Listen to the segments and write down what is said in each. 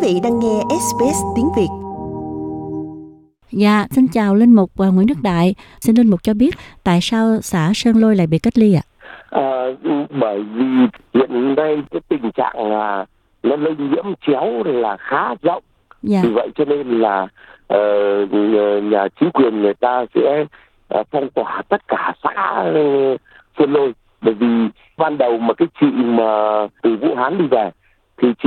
Quý vị đang nghe SBS tiếng Việt. Dạ, xin chào Linh Mục và Nguyễn Đức Đại. Xin Linh Mục cho biết tại sao xã Sơn Lôi lại bị cách ly ạ? Bởi vì hiện nay cái tình trạng là nó lây nhiễm chéo là khá rộng. Dạ. Vì vậy cho nên là nhà chính quyền người ta sẽ phong tỏa tất cả xã Sơn Lôi. Bởi vì ban đầu mà cái chị mà từ Vũ Hán đi về thì chị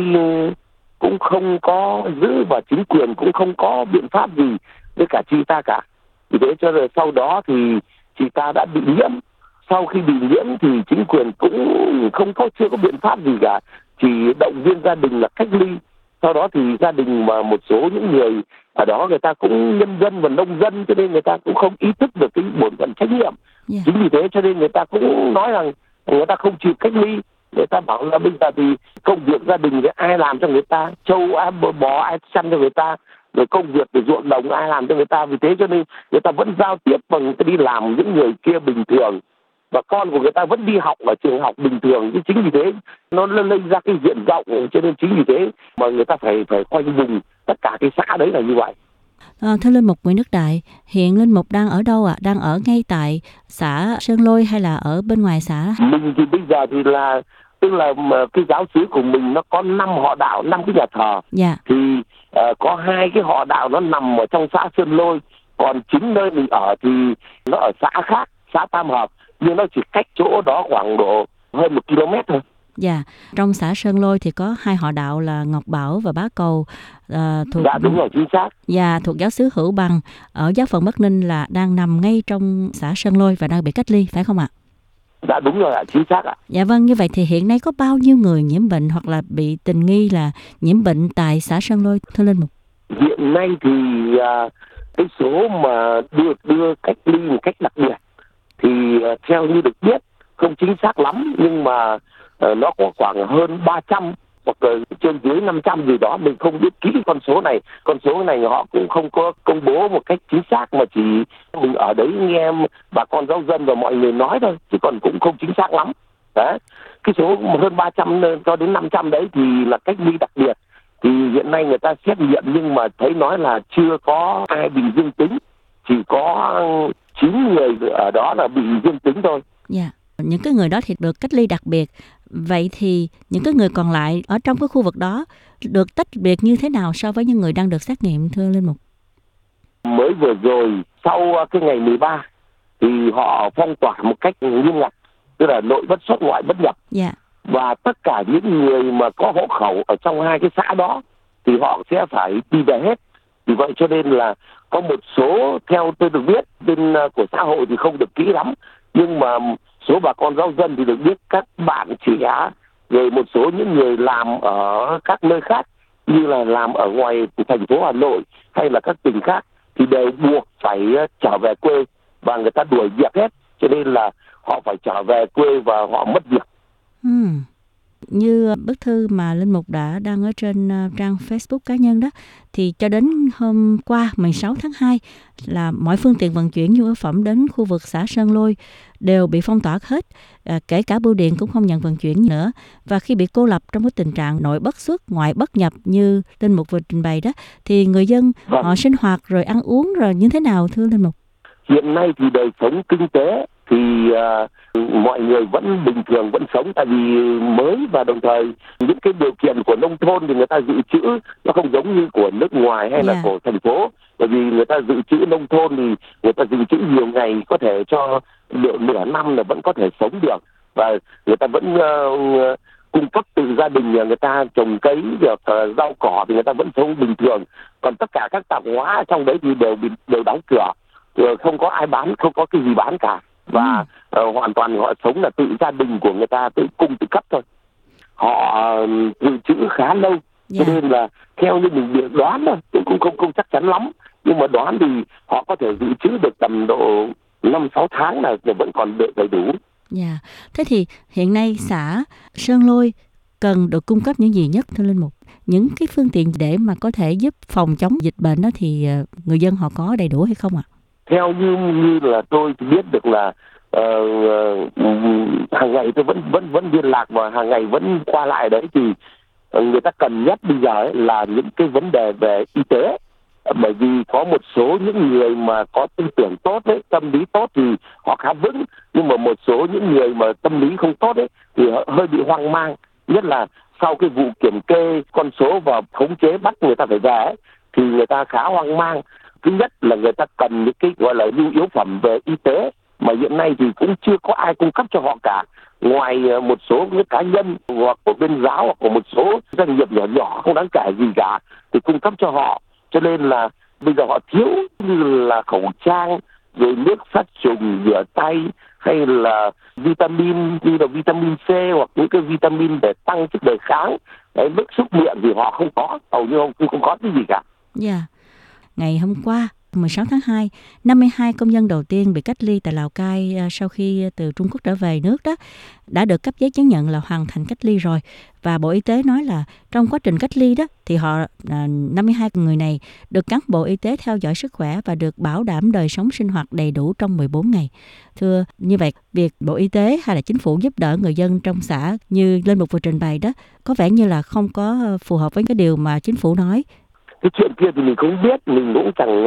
cũng không có giữ và chính quyền cũng không có biện pháp gì với cả chị ta cả. Vì thế cho nên sau đó thì chị ta đã bị nhiễm. Sau khi bị nhiễm thì chính quyền cũng chưa có biện pháp gì cả, chỉ động viên gia đình là cách ly. Sau đó thì gia đình mà một số những người ở đó người ta cũng nhân dân và nông dân, cho nên người ta cũng không ý thức được cái bổn phận trách nhiệm. Yeah. Chính vì thế cho nên người ta cũng nói rằng người ta không chịu cách ly. Người ta bảo là bây giờ thì công việc gia đình thì ai làm cho người ta, trâu ai bò ai chăn cho người ta, rồi công việc về ruộng đồng ai làm cho người ta. Vì thế cho nên người ta vẫn giao tiếp bằng cái đi làm những người kia bình thường, và con của người ta vẫn đi học ở trường học bình thường. Chứ chính vì thế nó lây ra cái diện rộng, cho nên chính vì thế mà người ta phải khoanh vùng tất cả cái xã đấy là như vậy. Thưa Linh Mục Nguyễn Đức Đại, hiện Linh Mục đang ở đâu ạ? Đang ở ngay tại xã Sơn Lôi hay là ở bên ngoài xã? Mình thì bây giờ thì là tức là cái giáo xứ của mình nó có 5 họ đạo, 5 cái nhà thờ. Dạ. Thì có 2 cái họ đạo nó nằm ở trong xã Sơn Lôi, còn chính nơi mình ở thì nó ở xã khác, xã Tam Hợp, nhưng nó chỉ cách chỗ đó khoảng độ hơn 1 km thôi. Dạ, trong xã Sơn Lôi thì có 2 họ đạo là Ngọc Bảo và Bá Cầu thuộc... Dạ đúng rồi, chính xác. Dạ, thuộc giáo xứ Hữu Bằng ở giáo phận Bắc Ninh là đang nằm ngay trong xã Sơn Lôi và đang bị cách ly, phải không ạ? Dạ đúng rồi ạ, chính xác ạ. Dạ vâng, như vậy thì hiện nay có bao nhiêu người nhiễm bệnh hoặc là bị tình nghi là nhiễm bệnh tại xã Sơn Lôi, thưa Linh Mục? Hiện nay thì cái số mà đưa cách ly một cách đặc biệt thì theo như được biết không chính xác lắm, nhưng mà nó có khoảng hơn 300 hoặc là trên dưới 500 gì đó, mình không biết kỹ con số này. Con số này họ cũng không có công bố một cách chính xác, mà chỉ mình ở đấy nghe bà con giáo dân và mọi người nói thôi, chứ còn cũng không chính xác lắm. Đấy, cái số hơn 300 cho đến 500 đấy thì là cách ly đặc biệt. Thì hiện nay người ta xét nghiệm nhưng mà thấy nói là chưa có ai bị dương tính, chỉ có 9 người ở đó là bị dương tính thôi. Dạ. Những cái người đó thì được cách ly đặc biệt. Vậy thì những cái người còn lại ở trong cái khu vực đó được tách biệt như thế nào so với những người đang được xét nghiệm, thưa Linh Mục? Mới vừa rồi sau cái ngày 13 thì họ phong tỏa một cách nghiêm ngặt, tức là nội bất xuất ngoại bất nhập. Dạ. Và tất cả những người mà có hộ khẩu ở trong 2 cái xã đó thì họ sẽ phải đi về hết. Vì vậy cho nên là có một số, theo tôi được biết bên của xã hội thì không được kỹ lắm, nhưng mà số bà con giáo dân thì được biết các bạn trẻ, rồi một số những người làm ở các nơi khác như là làm ở ngoài thành phố Hà Nội hay là các tỉnh khác thì đều buộc phải trở về quê, và người ta đuổi việc hết, cho nên là họ phải trở về quê và họ mất việc. Như bức thư mà Linh Mục đã đăng ở trên trang Facebook cá nhân đó, thì cho đến hôm qua 16 tháng 2 là mọi phương tiện vận chuyển nhu yếu phẩm đến khu vực xã Sơn Lôi đều bị phong tỏa hết, kể cả bưu điện cũng không nhận vận chuyển nữa. Và khi bị cô lập trong cái tình trạng nội bất xuất ngoại bất nhập như Linh Mục vừa trình bày đó, thì người dân họ sinh hoạt rồi ăn uống rồi như thế nào, thưa Linh Mục? Hiện nay thì đời sống kinh tế thì mọi người vẫn bình thường, vẫn sống, tại vì mới, và đồng thời những cái điều kiện của nông thôn thì người ta dự trữ nó không giống như của nước ngoài hay là của thành phố. Bởi vì người ta dự trữ nông thôn thì người ta dự trữ nhiều ngày, có thể cho nửa năm là vẫn có thể sống được, và người ta vẫn cung cấp từ gia đình người ta trồng cấy được rau cỏ thì người ta vẫn sống bình thường. Còn tất cả các tạp hóa trong đấy thì đều đóng cửa, không có ai bán, không có cái gì bán cả, và hoàn toàn họ sống là tự gia đình của người ta tự cung tự cấp thôi. Họ dự trữ khá lâu, cho nên là theo như mình đoán thôi, cũng không chắc chắn lắm, nhưng mà đoán thì họ có thể dự trữ được tầm độ 5-6 tháng là vẫn còn đầy đủ. Dạ. Thế thì hiện nay xã Sơn Lôi cần được cung cấp những gì nhất, thưa Linh Mục? Những cái phương tiện để mà có thể giúp phòng chống dịch bệnh đó thì người dân họ có đầy đủ hay không ạ? Theo như là tôi biết được là hàng ngày tôi vẫn liên lạc và hàng ngày vẫn qua lại đấy, thì người ta cần nhất bây giờ ấy là những cái vấn đề về y tế. Bởi vì có một số những người mà có tư tưởng tốt đấy, tâm lý tốt thì họ khá vững, nhưng mà một số những người mà tâm lý không tốt đấy thì họ hơi bị hoang mang, nhất là sau cái vụ kiểm kê con số và khống chế bắt người ta phải về ấy, thì người ta khá hoang mang. Thứ nhất là người ta cần những cái gọi là nhu yếu phẩm về y tế mà hiện nay thì cũng chưa có ai cung cấp cho họ cả, ngoài một số những cá nhân hoặc của bên giáo hoặc của một số doanh nghiệp nhỏ nhỏ không đáng kể gì cả thì cung cấp cho họ. Cho nên là bây giờ họ thiếu như là khẩu trang, rồi nước sát trùng, rửa tay, hay là vitamin như là vitamin C hoặc những cái vitamin để tăng sức đề kháng. Đấy, nước súc miệng thì họ không có, hầu như không có cái gì cả. Dạ. Ngày hôm qua, 16 tháng 2, 52 công dân đầu tiên bị cách ly tại Lào Cai sau khi từ Trung Quốc trở về nước đó đã được cấp giấy chứng nhận là hoàn thành cách ly rồi. Và Bộ Y tế nói là trong quá trình cách ly đó thì 52 người này được cán bộ y tế theo dõi sức khỏe và được bảo đảm đời sống sinh hoạt đầy đủ trong 14 ngày. Thưa, như vậy, việc Bộ Y tế hay là chính phủ giúp đỡ người dân trong xã như Linh Mục vừa trình bày đó có vẻ như là không có phù hợp với cái điều mà chính phủ nói. Cái chuyện kia thì mình không biết, mình cũng chẳng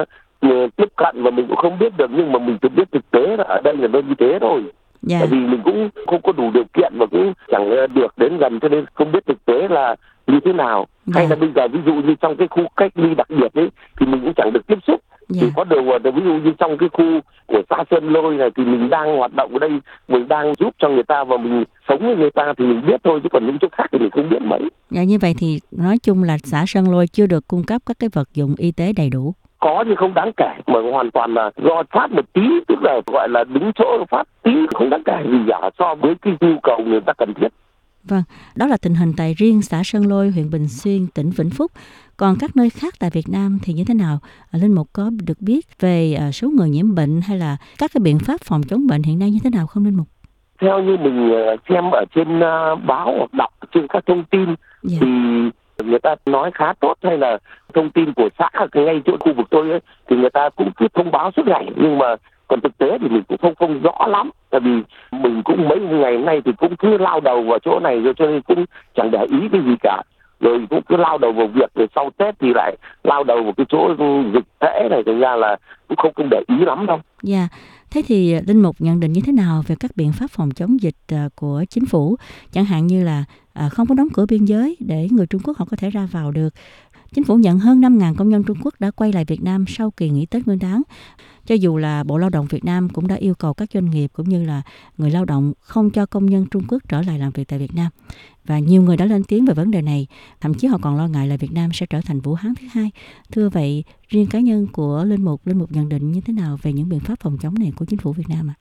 tiếp cận và mình cũng không biết được, nhưng mà mình chỉ biết thực tế là ở đây là nơi như thế thôi. Dạ. Tại vì mình cũng không có đủ điều kiện và cũng chẳng được đến gần, cho nên không biết thực tế là như thế nào. Dạ. Hay là bây giờ ví dụ như trong cái khu cách ly đặc biệt ấy thì mình cũng chẳng được tiếp xúc. Dạ. Thì có điều ví dụ như trong cái khu của xã Sơn Lôi này thì mình đang hoạt động ở đây, mình đang giúp cho người ta và mình sống với người ta thì mình biết thôi, chứ còn những chỗ khác thì mình không biết mấy. Dạ, như vậy thì nói chung là xã Sơn Lôi chưa được cung cấp các cái vật dụng y tế đầy đủ. Có nhưng không đáng kể, mà hoàn toàn là do phát một tí, tức là gọi là đứng chỗ phát tí, không đáng kể gì cả so với cái nhu cầu người ta cần thiết. Vâng, đó là tình hình tại riêng xã Sơn Lôi, huyện Bình Xuyên, tỉnh Vĩnh Phúc. Còn các nơi khác tại Việt Nam thì như thế nào? Linh Mục có được biết về số người nhiễm bệnh hay là các cái biện pháp phòng chống bệnh hiện nay như thế nào không Linh Mục? Theo như mình xem ở trên báo hoặc đọc trên các thông tin, Dạ. thì người ta nói khá tốt, hay là thông tin của xã ngay chỗ khu vực tôi ấy, thì người ta cũng cứ thông báo suốt ngày, nhưng mà còn thực tế thì mình cũng không rõ lắm, tại vì mình cũng mấy ngày nay thì cũng cứ lao đầu vào chỗ này rồi, cho nên cũng chẳng để ý cái gì cả, rồi cũng cứ lao đầu vào việc, rồi sau Tết thì lại lao đầu vào cái chỗ dịch tễ này, thành ra là cũng không để ý lắm đâu. Dạ. Thế thì Linh Mục nhận định như thế nào về các biện pháp phòng chống dịch của chính phủ, chẳng hạn như là không có đóng cửa biên giới để người Trung Quốc họ có thể ra vào được. Chính phủ nhận hơn 5.000 công nhân Trung Quốc đã quay lại Việt Nam sau kỳ nghỉ Tết Nguyên đán. Cho dù là Bộ Lao động Việt Nam cũng đã yêu cầu các doanh nghiệp cũng như là người lao động không cho công nhân Trung Quốc trở lại làm việc tại Việt Nam. Và nhiều người đã lên tiếng về vấn đề này, thậm chí họ còn lo ngại là Việt Nam sẽ trở thành Vũ Hán thứ hai. Thưa vậy, riêng cá nhân của Linh Mục nhận định như thế nào về những biện pháp phòng chống này của chính phủ Việt Nam ạ?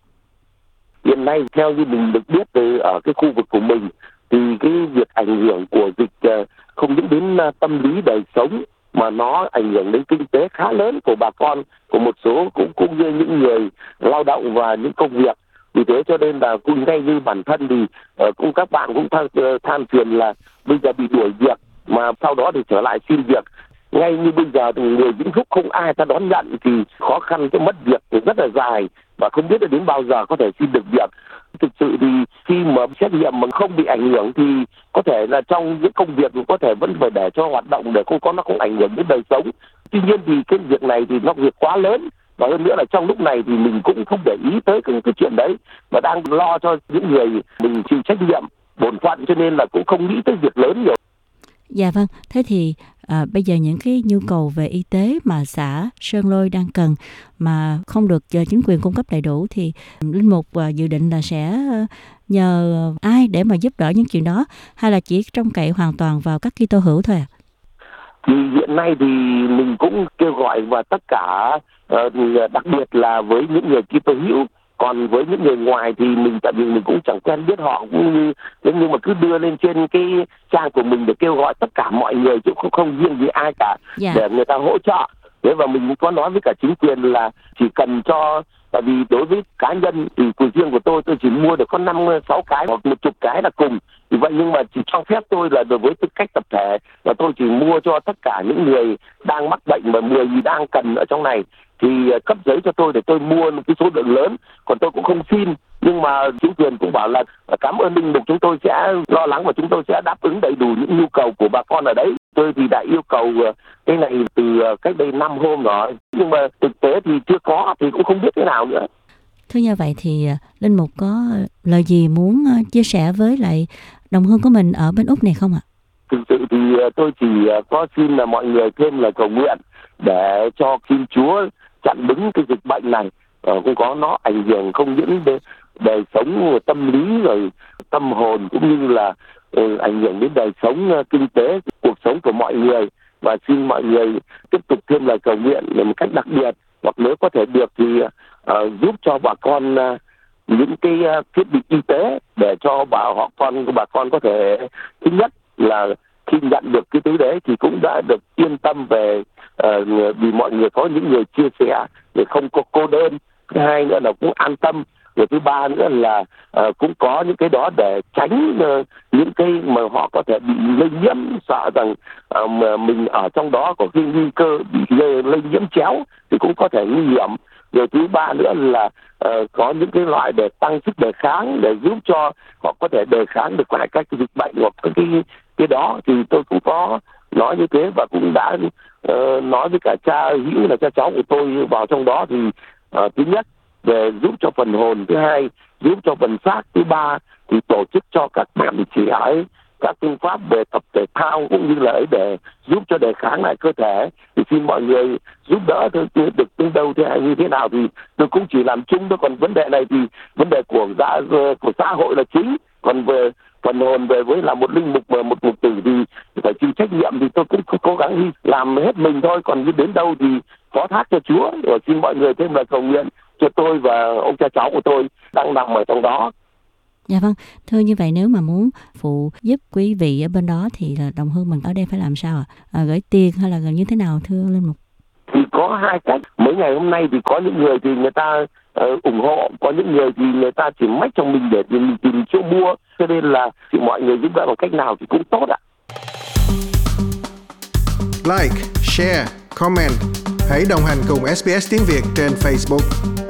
Hiện nay theo như mình được biết từ ở cái khu vực của mình thì cái việc ảnh hưởng của dịch không những đến tâm lý đời sống mà nó ảnh hưởng đến kinh tế khá lớn của bà con, của một số cũng như những người lao động và những công việc. Vì thế cho nên là cũng ngay như bản thân thì cũng các bạn cũng than phiền là bây giờ bị đuổi việc mà sau đó thì trở lại xin việc. Ngay như bây giờ thì người Vĩnh Phúc không ai ta đón nhận thì khó khăn, cái mất việc thì rất là dài và không biết là đến bao giờ có thể xin được việc. Thực sự thì khi mà xét nghiệm mà không bị ảnh hưởng thì có thể là trong những công việc có thể vẫn phải để cho hoạt động để nó không ảnh hưởng đến đời sống. Tuy nhiên thì cái việc này thì nó việc quá lớn, và hơn nữa là trong lúc này thì mình cũng không để ý tới cái chuyện đấy mà đang lo cho những người mình chịu trách nhiệm bổn phận, cho nên là cũng không nghĩ tới việc lớn nhiều. Dạ vâng, thế thì bây giờ những cái nhu cầu về y tế mà xã Sơn Lôi đang cần mà không được chính quyền cung cấp đầy đủ thì Linh Mục dự định là sẽ nhờ ai để mà giúp đỡ những chuyện đó, hay là chỉ trông cậy hoàn toàn vào các Kitô hữu thôi ạ? Thì hiện nay thì mình cũng kêu gọi vào tất cả, đặc biệt là với những người Kitô hữu. Còn với những người ngoài thì tại vì mình cũng chẳng quen biết họ, cũng nhưng mà cứ đưa lên trên cái trang của mình để kêu gọi tất cả mọi người, chứ không riêng gì ai cả, để người ta hỗ trợ. Thế và mình cũng có nói với cả chính quyền là chỉ cần cho, tại vì đối với cá nhân thì của riêng của tôi chỉ mua được có 5-6 cái hoặc 10 cái là cùng, Vì vậy nhưng mà chỉ cho phép tôi là đối với tư cách tập thể là tôi chỉ mua cho tất cả những người đang mắc bệnh mà người gì đang cần ở trong này thì cấp giấy cho tôi để tôi mua một cái số lượng lớn, còn tôi cũng không xin. Nhưng mà chính quyền cũng bảo là cảm ơn linh mục, chúng tôi sẽ lo lắng và chúng tôi sẽ đáp ứng đầy đủ những nhu cầu của bà con ở đấy. Tôi thì đã yêu cầu cái này từ cách đây 5 hôm rồi, nhưng mà thực tế thì chưa có thì cũng không biết thế nào nữa. Thưa như vậy thì linh mục có lời gì muốn chia sẻ với lại đồng hương của mình ở bên Úc này không ạ? Thực sự thì tôi chỉ có xin là mọi người thêm lời cầu nguyện để cho Thiên Chúa chặn đứng cái dịch bệnh này. Cũng có nó ảnh hưởng không những đời sống tâm lý rồi tâm hồn, cũng như là ảnh hưởng đến đời sống kinh tế, cuộc sống của mọi người. Và xin mọi người tiếp tục thêm lời cầu nguyện một cách đặc biệt, hoặc nếu có thể được thì giúp cho bà con những cái thiết bị y tế để cho bà con có thể, thứ nhất là khi nhận được cái thứ đấy thì cũng đã được yên tâm về vì mọi người có những người chia sẻ để không có cô đơn. Thứ hai nữa là cũng an tâm. Rồi thứ ba nữa là cũng có những cái đó để tránh những cái mà họ có thể bị lây nhiễm, sợ rằng mình ở trong đó có cái nguy cơ bị lây nhiễm chéo thì cũng có thể nguy hiểm. Rồi thứ ba nữa là có những cái loại để tăng sức đề kháng để giúp cho họ có thể đề kháng được lại các cái dịch bệnh hoặc cái đó, thì tôi cũng có nói như thế và cũng đã nói với cả cha Hữu là cha cháu của tôi vào trong đó. Thì thứ nhất về giúp cho phần hồn, thứ hai giúp cho phần xác, thứ ba thì tổ chức cho các bạn trẻ ấy các phương pháp về tập thể thao cũng như là ấy để giúp cho đề kháng lại cơ thể. Thì xin mọi người giúp đỡ thôi, được đến đâu thế hay như thế nào thì tôi cũng chỉ làm chung thôi. Còn vấn đề này thì vấn đề của xã hội là chính, còn về phần hồn về với là một linh mục và một mục tử thì phải chịu trách nhiệm, thì tôi cũng cố gắng làm hết mình thôi. Còn đến đâu thì phó thác cho Chúa. Rồi xin mọi người thêm lời cầu nguyện cho tôi và ông cha cháu của tôi đang nằm ở trong đó. Dạ vâng, thưa như vậy nếu mà muốn phụ giúp quý vị ở bên đó thì là đồng hương mình ở đây phải làm sao ạ? Gửi tiền hay là như thế nào thưa linh mục? Thì có hai cách. Mấy ngày hôm nay thì có những người thì người ta ủng hộ, có những người thì người ta chỉ mách cho mình để mình tìm chỗ mua. Cho nên là thì mọi người giúp đỡ bằng cách nào thì cũng tốt ạ. Like, share, comment. Hãy đồng hành cùng SBS tiếng Việt trên Facebook.